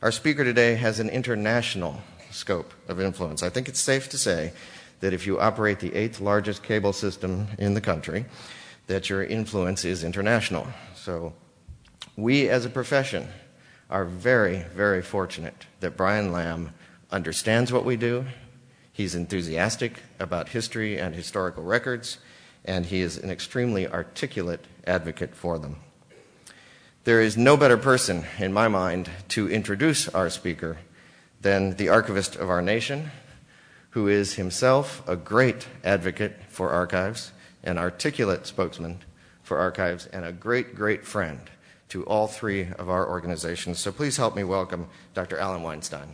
Our speaker today has an international scope of influence. I think it's safe to say that if you operate the 8th largest cable system in the country, that your influence is international. So we as a profession are very, very fortunate that Brian Lamb understands what we do. He's enthusiastic about history and historical records, and he is an extremely articulate advocate for them. There is no better person, in my mind, to introduce our speaker than the archivist of our nation, who is himself a great advocate for archives, an articulate spokesman for archives, and a great, great friend to all three of our organizations. So please help me welcome Dr. Alan Weinstein.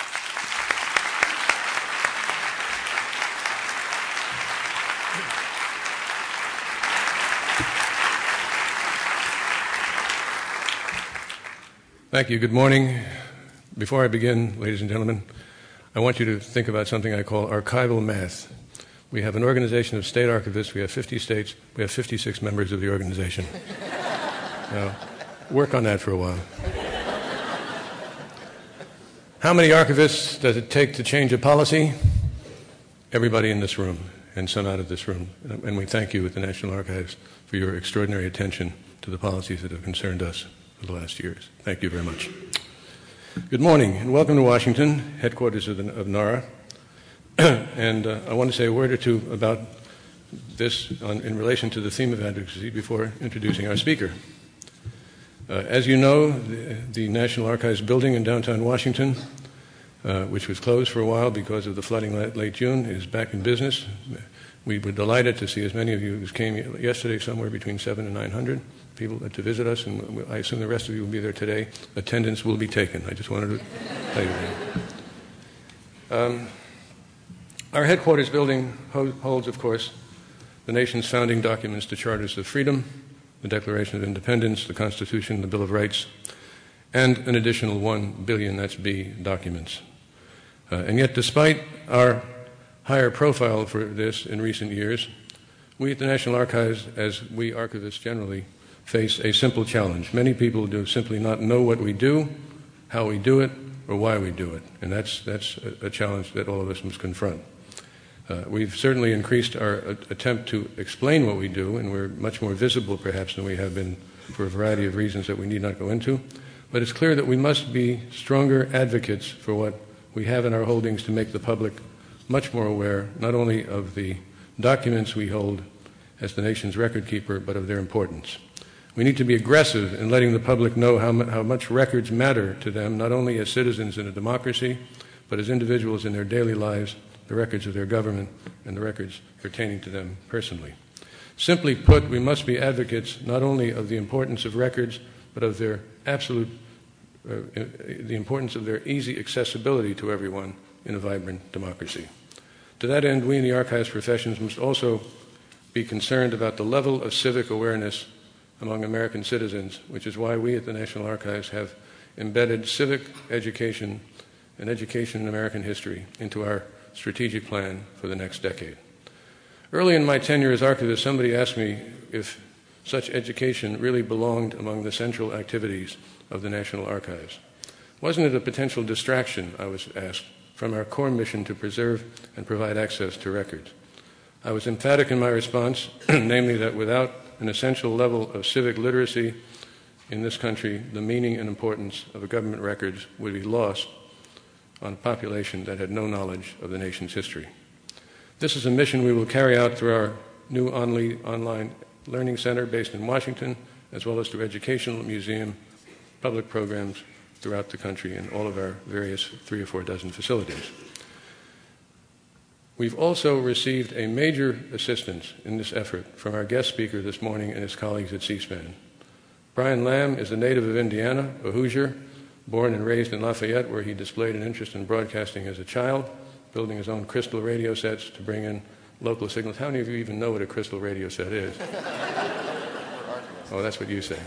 Thank you. Good morning. Before I begin, ladies and gentlemen, I want you to think about something I call archival math. We have an organization of state archivists. We have 50 states. We have 56 members of the organization. Now, work on that for a while. How many archivists does it take to change a policy? Everybody in this room and some out of this room. And we thank you at the National Archives for your extraordinary attention to the policies that have concerned us for the last years. Thank you very much. Good morning and welcome to Washington, headquarters of NARA. And I want to say a word or two about this in relation to the theme of advocacy before introducing our speaker. As you know, the National Archives building in downtown Washington, which was closed for a while because of the flooding late June, is back in business. We were delighted to see as many of you as came yesterday, somewhere between 700 and 900 people to visit us, and I assume the rest of you will be there today. Attendance will be taken. I just wanted to tell you that. Our headquarters building holds, of course, the nation's founding documents, the Charters of Freedom, the Declaration of Independence, the Constitution, the Bill of Rights, and an additional 1 billion, that's B, documents. And yet, despite our higher profile for this in recent years, we at the National Archives, as we archivists generally, face a simple challenge. Many people do simply not know what we do, how we do it, or why we do it. And that's a challenge that all of us must confront. We've certainly increased our attempt to explain what we do, and we're much more visible perhaps than we have been for a variety of reasons that we need not go into. But it's clear that we must be stronger advocates for what we have in our holdings to make the public much more aware, not only of the documents we hold as the nation's record keeper, but of their importance. We need to be aggressive in letting the public know how much records matter to them, not only as citizens in a democracy, but as individuals in their daily lives, the records of their government, and the records pertaining to them personally. Simply put, we must be advocates not only of the importance of records, but of their the importance of their easy accessibility to everyone in a vibrant democracy. To that end, we in the archives professions must also be concerned about the level of civic awareness among American citizens, which is why we at the National Archives have embedded civic education and education in American history into our strategic plan for the next decade. Early in my tenure as archivist, somebody asked me if such education really belonged among the central activities of the National Archives. Wasn't it a potential distraction, I was asked, from our core mission to preserve and provide access to records? I was emphatic in my response, namely that without an essential level of civic literacy in this country, the meaning and importance of government records would be lost on a population that had no knowledge of the nation's history. This is a mission we will carry out through our new online learning center based in Washington, as well as through educational museum, public programs throughout the country and all of our various 3 or 4 dozen facilities. We've also received a major assistance in this effort from our guest speaker this morning and his colleagues at C-SPAN. Brian Lamb is a native of Indiana, a Hoosier, born and raised in Lafayette, where he displayed an interest in broadcasting as a child, building his own crystal radio sets to bring in local signals. How many of you even know what a crystal radio set is? Oh, that's what you say.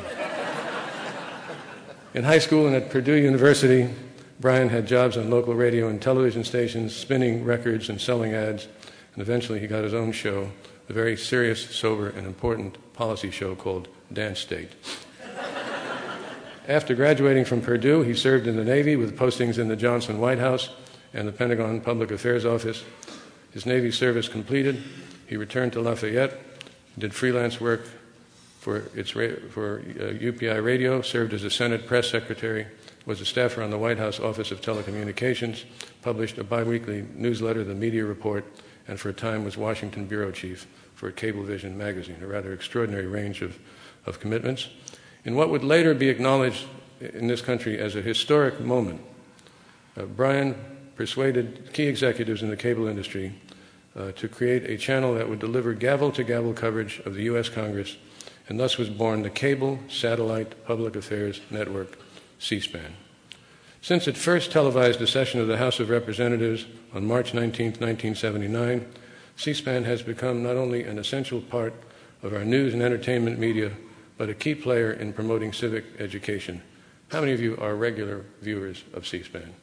In high school and at Purdue University, Brian had jobs on local radio and television stations, spinning records and selling ads, and eventually he got his own show, a very serious, sober, and important policy show called Dance State. After graduating from Purdue, he served in the Navy with postings in the Johnson White House and the Pentagon Public Affairs Office. His Navy service completed, he returned to Lafayette, did freelance work for UPI Radio, served as a Senate press secretary, was a staffer on the White House Office of Telecommunications, published a biweekly newsletter, The Media Report, and for a time was Washington bureau chief for Cablevision magazine, a rather extraordinary range of commitments. In what would later be acknowledged in this country as a historic moment, Brian persuaded key executives in the cable industry to create a channel that would deliver gavel-to-gavel coverage of the U.S. Congress, and thus was born the Cable Satellite Public Affairs Network, C-SPAN. Since it first televised a session of the House of Representatives on March 19, 1979, C-SPAN has become not only an essential part of our news and entertainment media, but a key player in promoting civic education. How many of you are regular viewers of C-SPAN?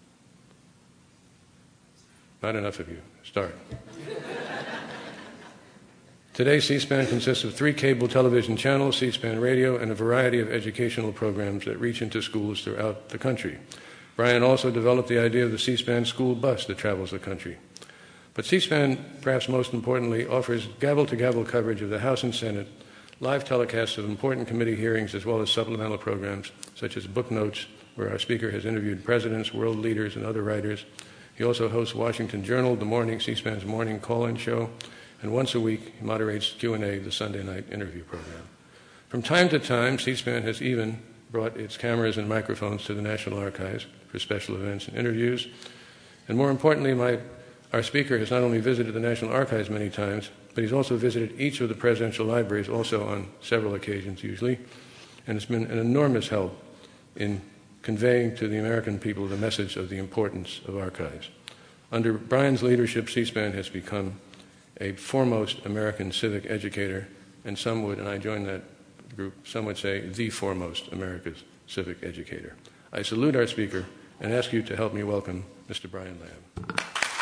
Not enough of you. Start. Today, C-SPAN consists of 3 cable television channels, C-SPAN Radio, and a variety of educational programs that reach into schools throughout the country. Brian also developed the idea of the C-SPAN school bus that travels the country. But C-SPAN, perhaps most importantly, offers gavel-to-gavel coverage of the House and Senate, live telecasts of important committee hearings, as well as supplemental programs such as Book Notes, where our speaker has interviewed presidents, world leaders, and other writers. He also hosts Washington Journal, C-SPAN's morning call-in show, and once a week he moderates Q&A, the Sunday night interview program. From time to time, C-SPAN has even brought its cameras and microphones to the National Archives for special events and interviews. And more importantly, our speaker has not only visited the National Archives many times, but he's also visited each of the presidential libraries, also on several occasions usually, and it's been an enormous help in conveying to the American people the message of the importance of archives. Under Brian's leadership, C-SPAN has become a foremost American civic educator, and some would, and I join that group, some would say the foremost America's civic educator. I salute our speaker and ask you to help me welcome Mr. Brian Lamb.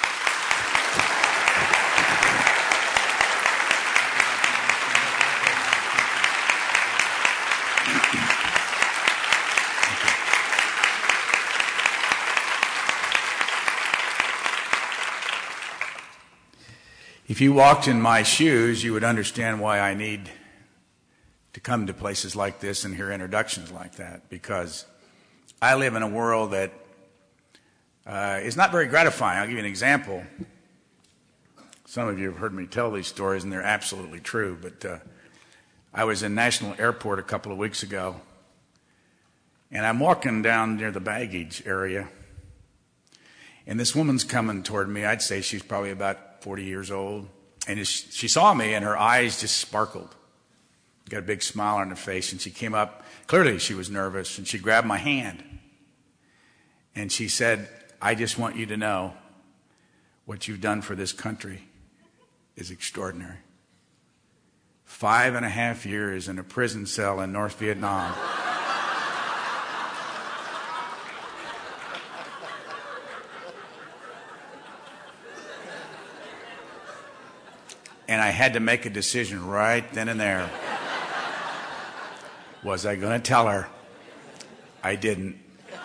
If you walked in my shoes, you would understand why I need to come to places like this and hear introductions like that, because I live in a world that is not very gratifying. I'll give you an example. Some of you have heard me tell these stories, and they're absolutely true, but I was in National Airport a couple of weeks ago, and I'm walking down near the baggage area, and this woman's coming toward me. I'd say she's probably about 40 years old. And she saw me, and her eyes just sparkled. Got a big smile on her face, and she came up. Clearly, she was nervous, and she grabbed my hand. And she said, "I just want you to know what you've done for this country is extraordinary. 5.5 years in a prison cell in North Vietnam. And I had to make a decision right then and there. Was I going to tell her? I didn't.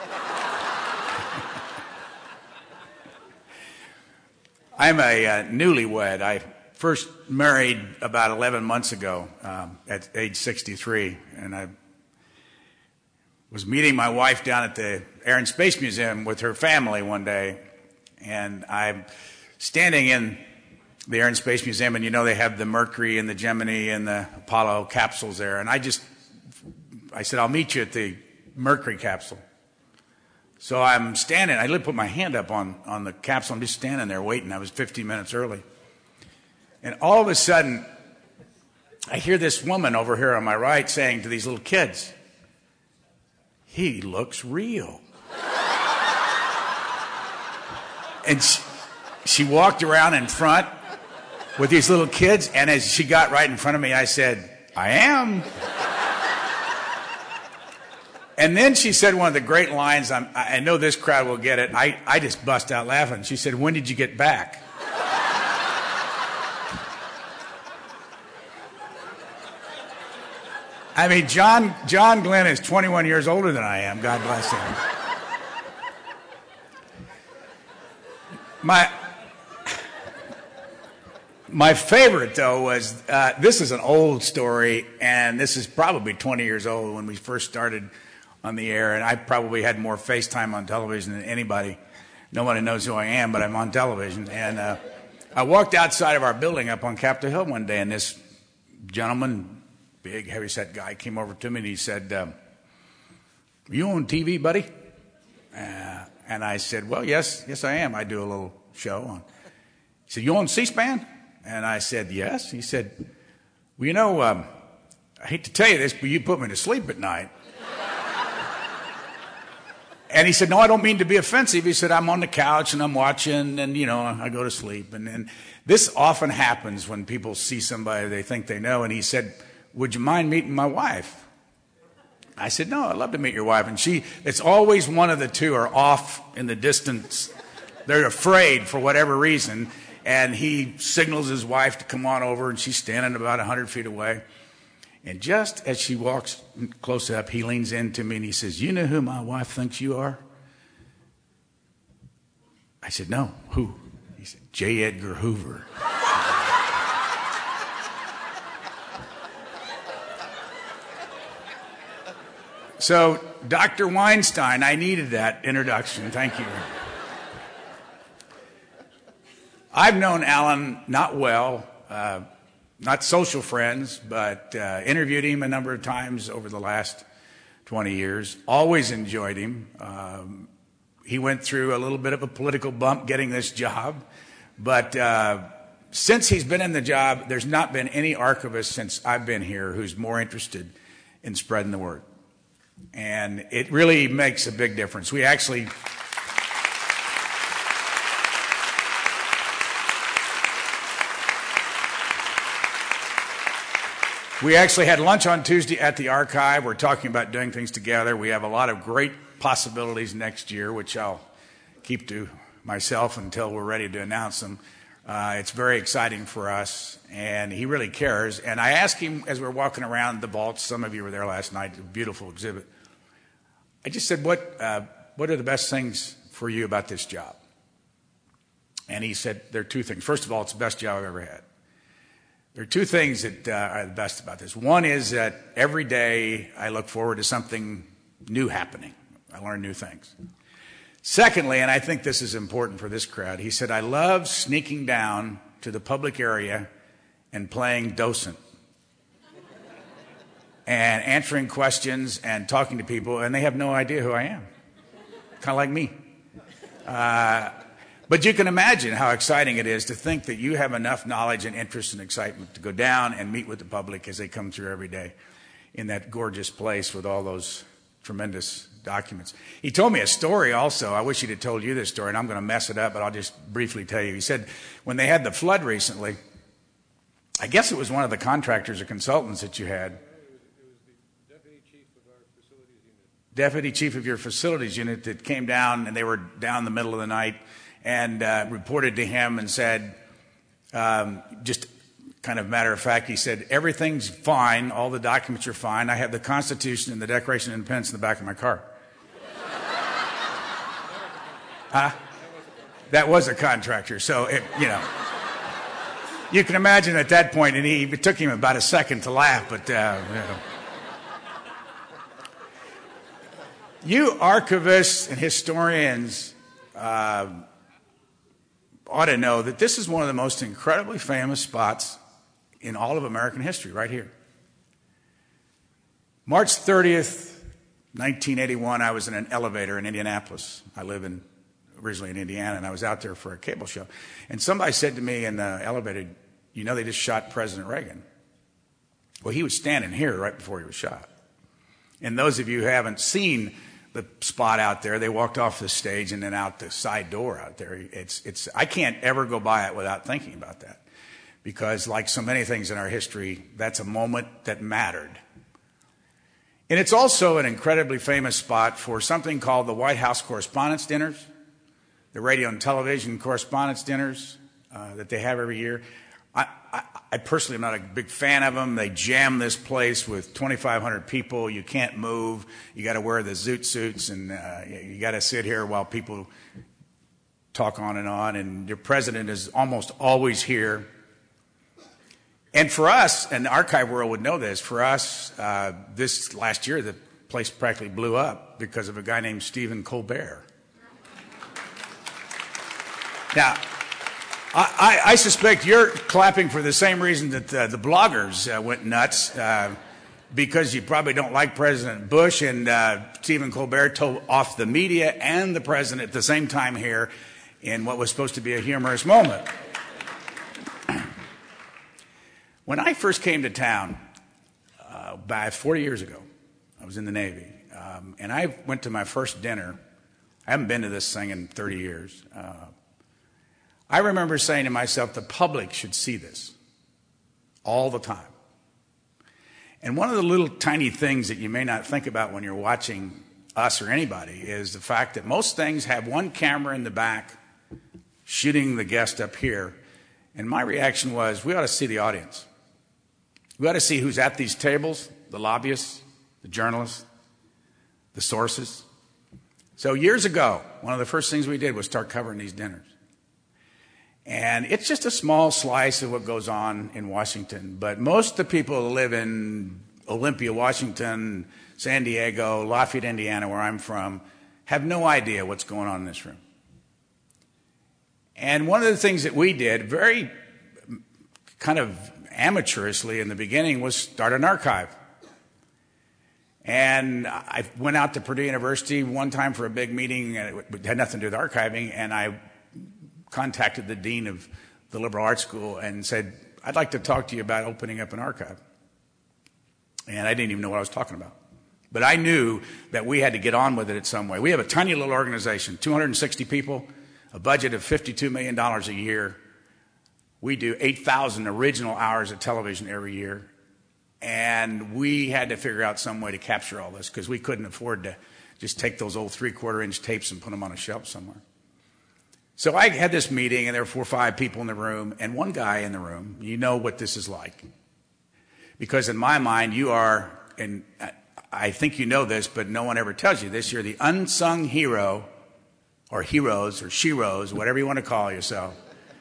I'm a newlywed. I first married about 11 months ago at age 63, and I was meeting my wife down at the Air and Space Museum with her family one day, and I'm standing in the Air and Space Museum, and you know they have the Mercury and the Gemini and the Apollo capsules there. And I said, I'll meet you at the Mercury capsule. So I'm standing, I put my hand up on the capsule. I'm just standing there waiting. I was 15 minutes early. And all of a sudden, I hear this woman over here on my right saying to these little kids, "He looks real." And she walked around in front with these little kids, and as she got right in front of me, I said, "I am." And then she said one of the great lines, I know this crowd will get it. I just bust out laughing. She said, "When did you get back?" I mean, John Glenn is 21 years older than I am. God bless him. My favorite, though, was this is an old story, and this is probably 20 years old when we first started on the air, and I probably had more FaceTime on television than anybody. Nobody knows who I am, but I'm on television. And I walked outside of our building up on Capitol Hill one day, and this gentleman, big, heavyset guy, came over to me, and he said, "You on TV, buddy?" And I said, "Well, yes, I am. I do a little show on." He said, "You on C-SPAN?" And I said, "Yes." He said, "Well, you know, I hate to tell you this, but you put me to sleep at night." And he said, "No, I don't mean to be offensive." He said, "I'm on the couch and I'm watching and, I go to sleep." And this often happens when people see somebody they think they know. And he said, "Would you mind meeting my wife?" I said, "No, I'd love to meet your wife." And it's always one of the two are off in the distance. They're afraid for whatever reason. And he signals his wife to come on over, and she's standing about 100 feet away. And just as she walks close up, he leans into me and he says, "You know who my wife thinks you are?" I said, "No, who?" He said, "J. Edgar Hoover." So, Dr. Weinstein, I needed that introduction. Thank you. I've known Alan not well, not social friends, but interviewed him a number of times over the last 20 years. Always enjoyed him. He went through a little bit of a political bump getting this job, but since he's been in the job, there's not been any archivist since I've been here who's more interested in spreading the word. And it really makes a big difference. We actually had lunch on Tuesday at the archive. We're talking about doing things together. We have a lot of great possibilities next year, which I'll keep to myself until we're ready to announce them. It's very exciting for us, and he really cares. And I asked him as we were walking around the vaults, some of you were there last night, a beautiful exhibit. I just said, what are the best things for you about this job? And he said, there are two things. First of all, it's the best job I've ever had. There are two things that are the best about this. One is that every day I look forward to something new happening. I learn new things. Secondly, and I think this is important for this crowd, he said, I love sneaking down to the public area and playing docent and answering questions and talking to people, and they have no idea who I am. Kind of like me. But you can imagine how exciting it is to think that you have enough knowledge and interest and excitement to go down and meet with the public as they come through every day in that gorgeous place with all those tremendous documents. He told me a story also. I wish he'd have told you this story, and I'm going to mess it up, but I'll just briefly tell you. He said when they had the flood recently, I guess it was one of the contractors or consultants that you had. It was the deputy chief of our facilities unit. Deputy chief of your facilities unit that came down, and they were down in the middle of the night, and reported to him and said, just kind of matter of fact, he said, everything's fine, all the documents are fine. I have the Constitution and the Declaration of Independence in the back of my car. That was a contractor. So, you can imagine at that point, and it took him about a second to laugh, but, You archivists and historians ought to know that this is one of the most incredibly famous spots in all of American history, right here. March 30th, 1981, I was in an elevator in Indianapolis. I live originally in Indiana, and I was out there for a cable show. And somebody said to me in the elevator, they just shot President Reagan. Well, he was standing here right before he was shot. And those of you who haven't seen the spot out there, they walked off the stage and then out the side door out there. I can't ever go by it without thinking about that. Because like so many things in our history, that's a moment that mattered. And it's also an incredibly famous spot for something called the White House Correspondents' Dinners, the radio and television correspondents' dinners that they have every year. I personally am not a big fan of them. They jam this place with 2,500 people. You can't move. You got to wear the zoot suits, and you got to sit here while people talk on. And your president is almost always here. And for us, and the archive world would know this, for us, this last year, the place practically blew up because of a guy named Stephen Colbert. Now, I suspect you're clapping for the same reason that the bloggers went nuts, because you probably don't like President Bush, and Stephen Colbert told off the media and the president at the same time here in what was supposed to be a humorous moment. When I first came to town about 40 years ago, I was in the Navy, and I went to my first dinner. I haven't been to this thing in 30 years. I remember saying to myself, the public should see this all the time. And one of the little tiny things that you may not think about when you're watching us or anybody is the fact that most things have one camera in the back shooting the guest up here. And my reaction was, we ought to see the audience. We ought to see who's at these tables, the lobbyists, the journalists, the sources. So years ago, one of the first things we did was start covering these dinners. And it's just a small slice of what goes on in Washington. But most of the people who live in Olympia, Washington, San Diego, Lafayette, Indiana, where I'm from, have no idea what's going on in this room. And one of the things that we did, very kind of amateurishly in the beginning, was start an archive. And I went out to Purdue University one time for a big meeting, and it had nothing to do with archiving, and I contacted the dean of the liberal arts school and said, I'd like to talk to you about opening up an archive. And I didn't even know what I was talking about. But I knew that we had to get on with it in some way. We have a tiny little organization, 260 people, a budget of $52 million a year. We do 8,000 original hours of television every year. And we had to figure out some way to capture all this because we couldn't afford to just take those old 3/4-inch tapes and put them on a shelf somewhere. So I had this meeting, and there were 4 or 5 people in the room, and one guy in the room. You know what this is like. Because in my mind, you are, and I think you know this, but no one ever tells you this, you're the unsung hero, or heroes, or sheroes, whatever you want to call yourself,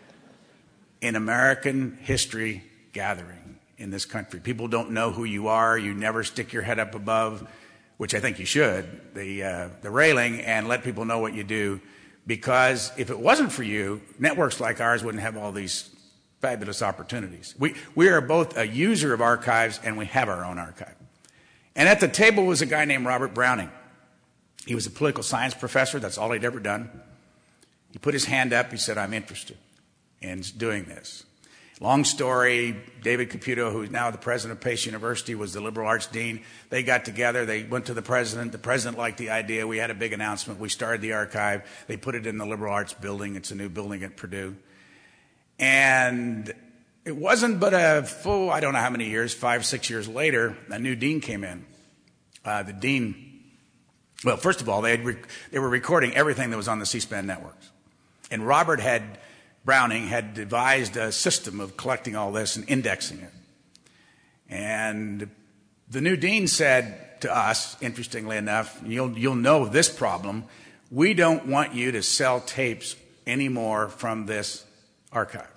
in American history gathering in this country. People don't know who you are. You never stick your head up above, which I think you should, the railing, and let people know what you do. Because if it wasn't for you, networks like ours wouldn't have all these fabulous opportunities. We are both a user of archives, and we have our own archive. And at the table was a guy named Robert Browning. He was a political science professor. That's all he'd ever done. He put his hand up. He said, I'm interested in doing this. Long story, David Caputo, who is now the president of Pace University, was the liberal arts dean. They got together. They went to the president. The president liked the idea. We had a big announcement. We started the archive. They put it in the liberal arts building. It's a new building at Purdue. And it wasn't but a full, I don't know how many years, 5, 6 years later, a new dean came in. The dean, well, first of all, they were recording everything that was on the C-SPAN networks. And Browning had devised a system of collecting all this and indexing it. And the new dean said to us, interestingly enough, you'll know this problem, we don't want you to sell tapes anymore from this archive.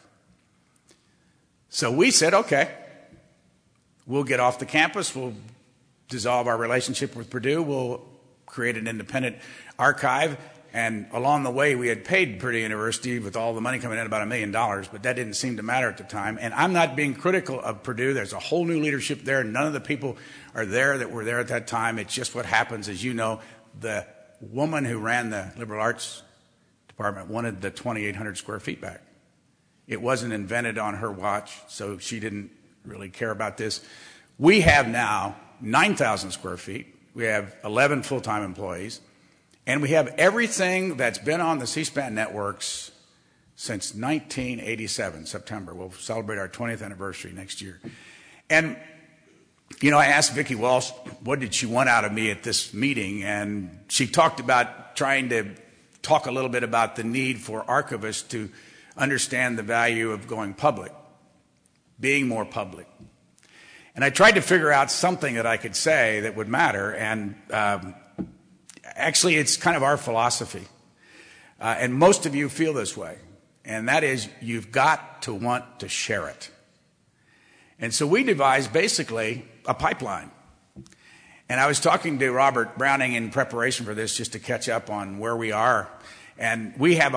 So we said, okay, we'll get off the campus, we'll dissolve our relationship with Purdue, we'll create an independent archive. And along the way, we had paid Purdue University with all the money coming in about $1 million, but that didn't seem to matter at the time. And I'm not being critical of Purdue. There's a whole new leadership there. None of the people are there that were there at that time. It's just what happens. As you know, the woman who ran the liberal arts department wanted the 2,800 square feet back. It wasn't invented on her watch, so she didn't really care about this. We have now 9,000 square feet. We have 11 full-time employees. And we have everything that's been on the C-SPAN networks since 1987, September. We'll celebrate our 20th anniversary next year. And, you know, I asked Vicki Walsh, what did she want out of me at this meeting? And she talked about trying to talk a little bit about the need for archivists to understand the value of going public. being more public. And I tried to figure out something that I could say that would matter, and actually it's kind of our philosophy. And most of you feel this way, and that is you've got to want to share it. And so we devised basically a pipeline. And I was talking to Robert Browning in preparation for this just to catch up on where we are. And we have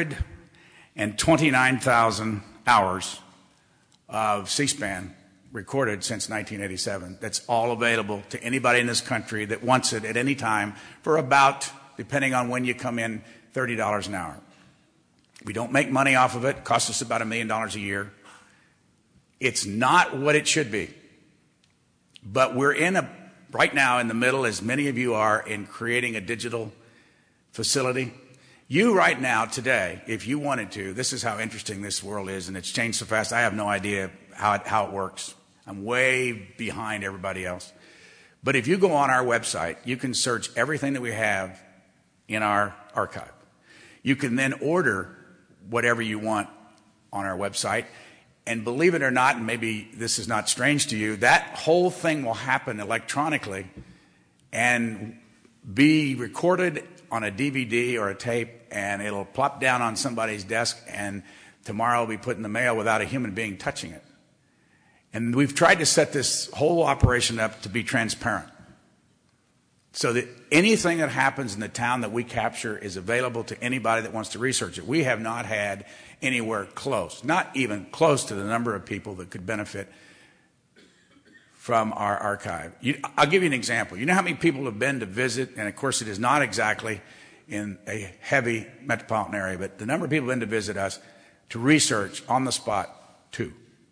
129,000 hours of C-SPAN recorded since 1987. That's all available to anybody in this country that wants it at any time for about, depending on when you come in, $30 an hour. We don't make money off of it. It costs us about $1 million a year. It's not what it should be. But we're right now in the middle, as many of you are, in creating a digital facility. You right now, today, if you wanted to, this is how interesting this world is, and it's changed so fast, I have no idea how it works. I'm way behind everybody else. But if you go on our website, you can search everything that we have in our archive. You can then order whatever you want on our website. And believe it or not, and maybe this is not strange to you, that whole thing will happen electronically and be recorded on a DVD or a tape, and it'll plop down on somebody's desk, and tomorrow it'll be put in the mail without a human being touching it. And we've tried to set this whole operation up to be transparent, so that anything that happens in the town that we capture is available to anybody that wants to research it. We have not had anywhere close, not even close to the number of people that could benefit from our archive. I'll give you an example. You know how many people have been to visit, and of course it is not exactly in a heavy metropolitan area, but the number of people who have been to visit us to research on the spot, 2.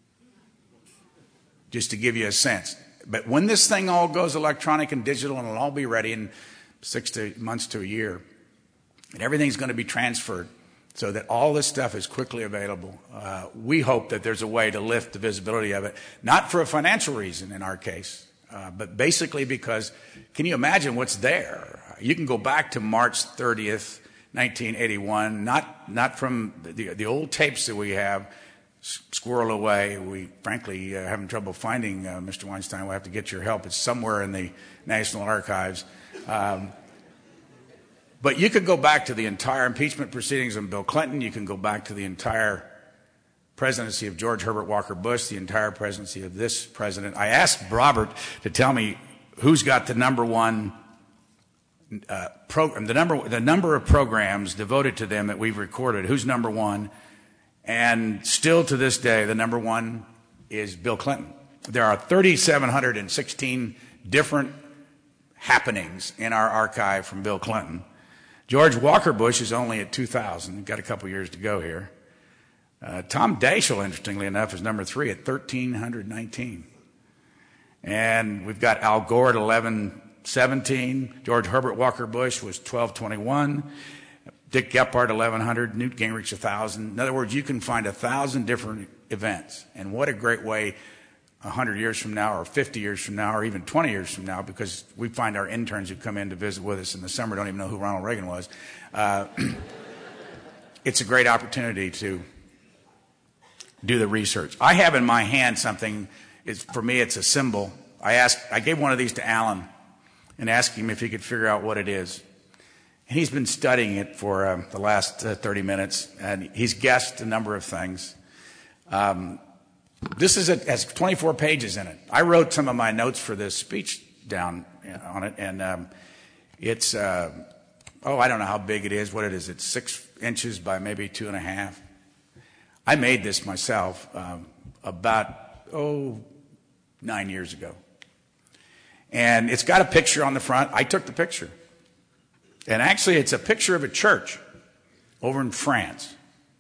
Just to give you a sense. But when this thing all goes electronic and digital, and it'll all be ready in 6 months to a year, and everything's going to be transferred so that all this stuff is quickly available, we hope that there's a way to lift the visibility of it, not for a financial reason in our case, but basically because, can you imagine what's there? You can go back to March 30th, 1981, not from the old tapes that we have squirreled away. We frankly having trouble finding Mr. Weinstein. We'll have to get your help. It's somewhere in the National Archives. But you could go back to the entire impeachment proceedings on Bill Clinton. You can go back to the entire presidency of George Herbert Walker Bush, the entire presidency of this president. I asked Robert to tell me who's got the number one program, the number of programs devoted to them that we've recorded. Who's number one? And still to this day, the number one is Bill Clinton. There are 3,716 different happenings in our archive from Bill Clinton. George Walker Bush is only at 2,000. Got a couple years to go here. Tom Daschle, interestingly enough, is number 3 at 1,319. And we've got Al Gore at 1,117. George Herbert Walker Bush was 1,221. Dick Gephardt, 1,100. Newt Gingrich, 1,000. In other words, you can find 1,000 different events. And what a great way 100 years from now or 50 years from now or even 20 years from now, because we find our interns who come in to visit with us in the summer don't even know who Ronald Reagan was. It's a great opportunity to do the research. I have in my hand something, for me it's a symbol. I gave one of these to Alan and asked him if he could figure out what it is. And he's been studying it for the last 30 minutes, and he's guessed a number of things. This has 24 pages in it. I wrote some of my notes for this speech down on it, and it's, I don't know how big it is, what it is. It's 6 inches by maybe 2.5. I made this myself about 9 years ago. And it's got a picture on the front. I took the picture. And actually, it's a picture of a church over in France.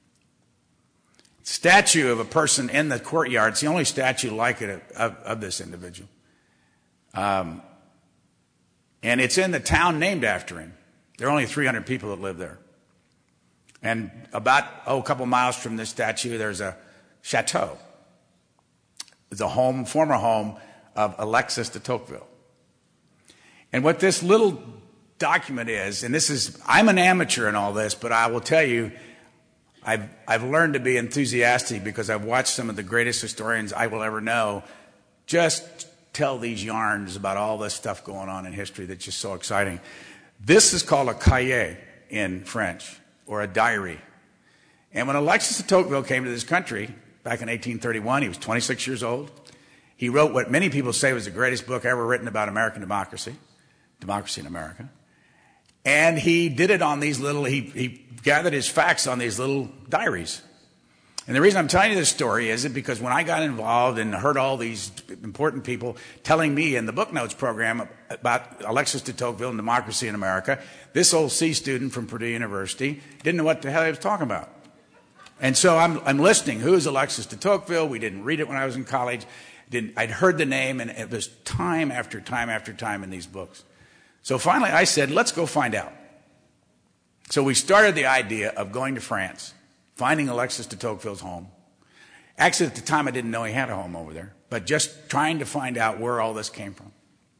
Statue of a person in the courtyard. It's the only statue like it of this individual. And it's in the town named after him. There are only 300 people that live there. And about, a couple miles from this statue, there's a chateau. It's a former home of Alexis de Tocqueville. And what this little document is, and I'm an amateur in all this, but I will tell you, I've learned to be enthusiastic because I've watched some of the greatest historians I will ever know just tell these yarns about all this stuff going on in history that's just so exciting. This is called a cahier in French, or a diary. And when Alexis de Tocqueville came to this country back in 1831, he was 26 years old. He wrote what many people say was the greatest book ever written about American democracy, Democracy in America. And he did it on these little, he gathered his facts on these little diaries. And the reason I'm telling you this story is because when I got involved and heard all these important people telling me in the book notes program about Alexis de Tocqueville and democracy in America, this old C student from Purdue University didn't know what the hell he was talking about. And so I'm listening. Who is Alexis de Tocqueville? We didn't read it when I was in college. I'd heard the name, and it was time after time after time in these books. So finally I said, let's go find out. So we started the idea of going to France, finding Alexis de Tocqueville's home. Actually, at the time, I didn't know he had a home over there, but just trying to find out where all this came from.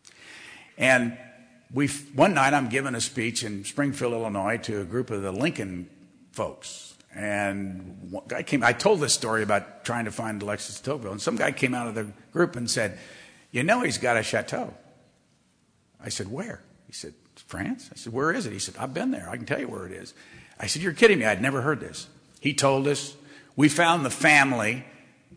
And one night, I'm giving a speech in Springfield, Illinois, to a group of the Lincoln folks. And one guy I told this story about trying to find Alexis de Tocqueville, and some guy came out of the group and said, you know he's got a chateau. I said, where? He said, France? I said, where is it? He said, I've been there. I can tell you where it is. I said, you're kidding me. I'd never heard this. He told us. We found the family,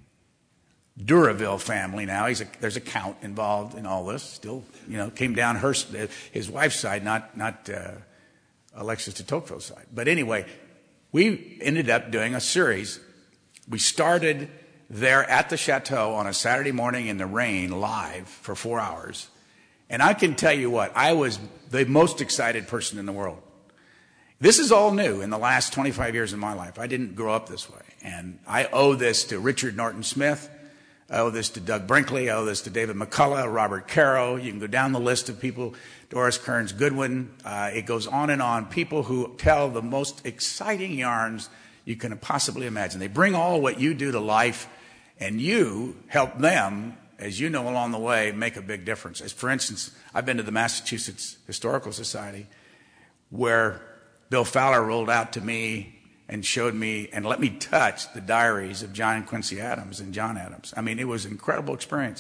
Duraville family now. There's a count involved in all this. Still, came down his wife's side, not Alexis de Tocqueville's side. But anyway, we ended up doing a series. We started there at the chateau on a Saturday morning in the rain, live for 4 hours. And I can tell you what, I was the most excited person in the world. This is all new in the last 25 years of my life. I didn't grow up this way. And I owe this to Richard Norton Smith. I owe this to Doug Brinkley. I owe this to David McCullough, Robert Caro. You can go down the list of people, Doris Kearns Goodwin. It goes on and on. People who tell the most exciting yarns you can possibly imagine. They bring all what you do to life, and you help them, as you know along the way, make a big difference. As for instance, I've been to the Massachusetts Historical Society, where Bill Fowler rolled out to me and showed me and let me touch the diaries of John Quincy Adams and John Adams. I mean, it was an incredible experience.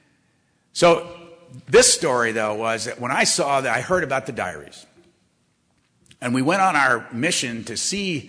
So this story, though, was that when I saw that, I heard about the diaries. And we went on our mission to see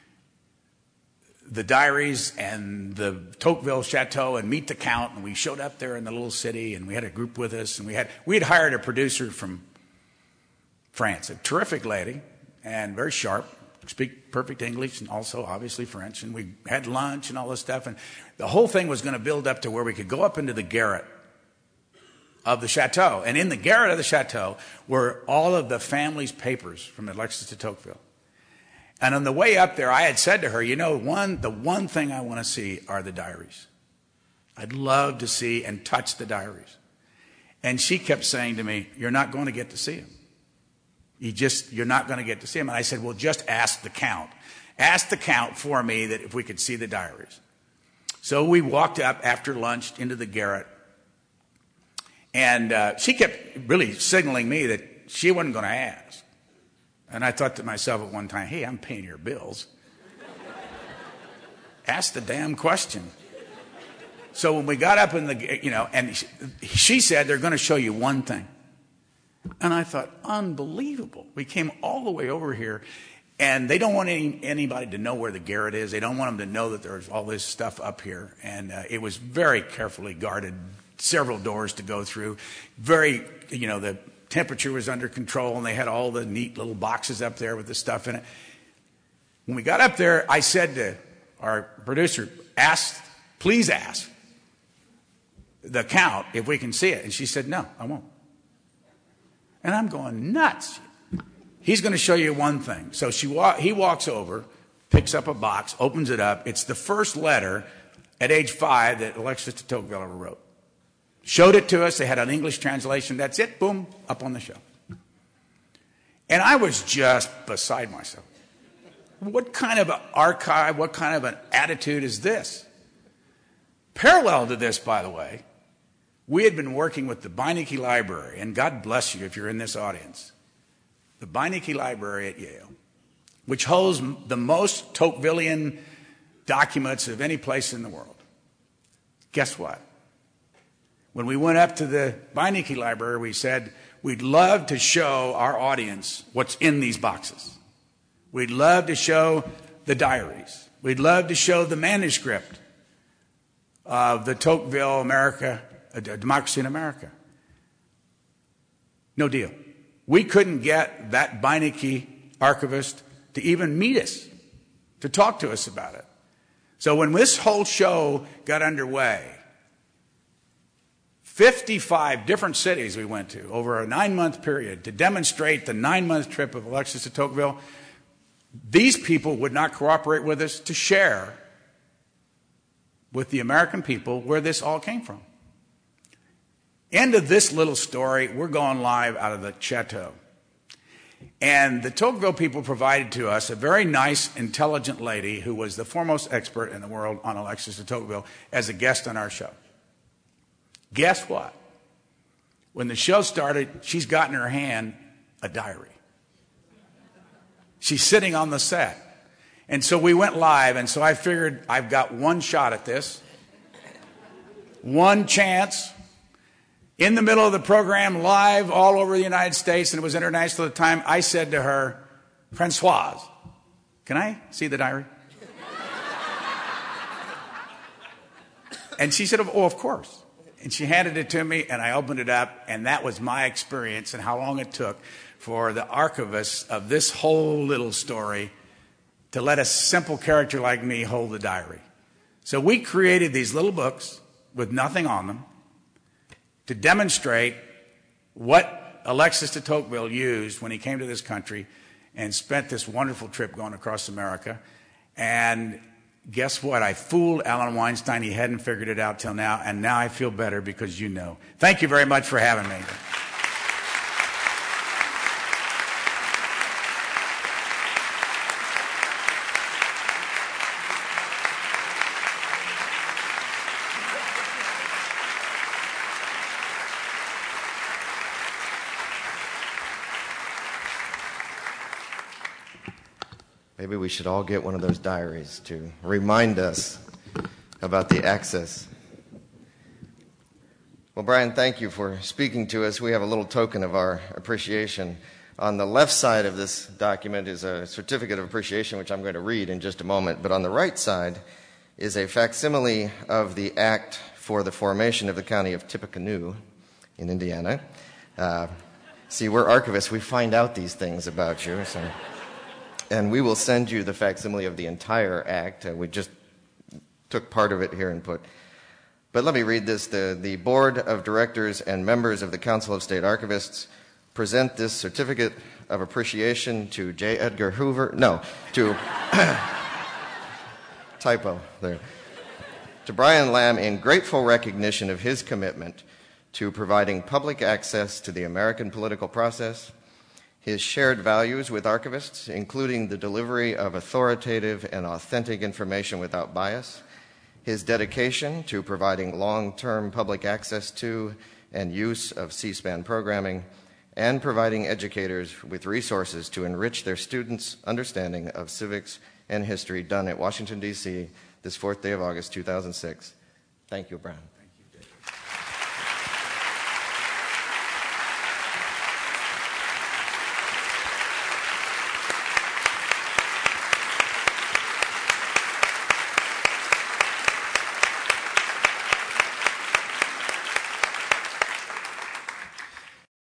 the diaries and the Tocqueville Chateau and meet the Count. And we showed up there in the little city, and we had a group with us. And we had hired a producer from France, a terrific lady, and very sharp, speak perfect English, and also obviously French. And we had lunch and all this stuff. And the whole thing was going to build up to where we could go up into the garret of the chateau. And in the garret of the chateau were all of the family's papers from Alexis de Tocqueville. And on the way up there, I had said to her, the one thing I want to see are the diaries. I'd love to see and touch the diaries. And she kept saying to me, you're not going to get to see them. You're not going to get to see them. And I said, well, just ask the Count. Ask the Count for me that if we could see the diaries. So we walked up after lunch into the garret. And she kept really signaling me that she wasn't going to ask. And I thought to myself at one time, hey, I'm paying your bills. Ask the damn question. So when we got up in the, and she said, they're going to show you one thing. And I thought, unbelievable. We came all the way over here, and they don't want anybody to know where the garret is. They don't want them to know that there's all this stuff up here. And it was very carefully guarded, several doors to go through. Very, the temperature was under control, and they had all the neat little boxes up there with the stuff in it. When we got up there, I said to our producer, please ask the Count if we can see it. And she said, no, I won't. And I'm going nuts. He's going to show you one thing. So he walks over, picks up a box, opens it up. It's the first letter at age 5 that Alexis de Tocqueville ever wrote. Showed it to us. They had an English translation. That's it. Boom. Up on the shelf. And I was just beside myself. What kind of an archive, what kind of an attitude is this? Parallel to this, by the way, we had been working with the Beinecke Library, and God bless you if you're in this audience. The Beinecke Library at Yale which holds the most Tocquevillian documents of any place in the world. Guess what? When we went up to the Beinecke Library, we said, we'd love to show our audience what's in these boxes. We'd love to show the diaries. We'd love to show the manuscript of the Tocqueville America, Democracy in America. No deal. We couldn't get that Beinecke archivist to even meet us, to talk to us about it. So when this whole show got underway, 55 different cities we went to over a 9-month period to demonstrate the 9-month trip of Alexis de Tocqueville. These people would not cooperate with us to share with the American people where this all came from. End of this little story, we're going live out of the chateau. And the Tocqueville people provided to us a very nice, intelligent lady who was the foremost expert in the world on Alexis de Tocqueville as a guest on our show. Guess what? When the show started, she's got in her hand a diary. She's sitting on the set. And so we went live, and so I figured I've got one shot at this, one chance. In the middle of the program, live all over the United States, and it was international at the time, I said to her, Françoise, can I see the diary? And she said, oh, of course. And she handed it to me, and I opened it up, and that was my experience and how long it took for the archivist of this whole little story to let a simple character like me hold the diary. So we created these little books with nothing on them to demonstrate what Alexis de Tocqueville used when he came to this country and spent this wonderful trip going across America. And guess what? I fooled Alan Weinstein. He hadn't figured it out till now, and now I feel better because you know. Thank you very much for having me. Maybe we should all get one of those diaries to remind us about the access. Well, Brian, thank you for speaking to us. We have a little token of our appreciation. On the left side of this document is a certificate of appreciation, which I'm going to read in just a moment. But on the right side is a facsimile of the act for the formation of the county of Tippecanoe in Indiana. See, we're archivists. We find out these things about you. So. And we will send you the facsimile of the entire act. We just took part of it here and put. But let me read this. The Board of Directors and members of the Council of State Archivists present this certificate of appreciation to J. Edgar Hoover. No, to typo there. To Brian Lamb in grateful recognition of his commitment to providing public access to the American political process, his shared values with archivists, including the delivery of authoritative and authentic information without bias, his dedication to providing long-term public access to and use of C-SPAN programming, and providing educators with resources to enrich their students' understanding of civics and history, done at Washington, D.C., this 4th day of August, 2006. Thank you, Brian.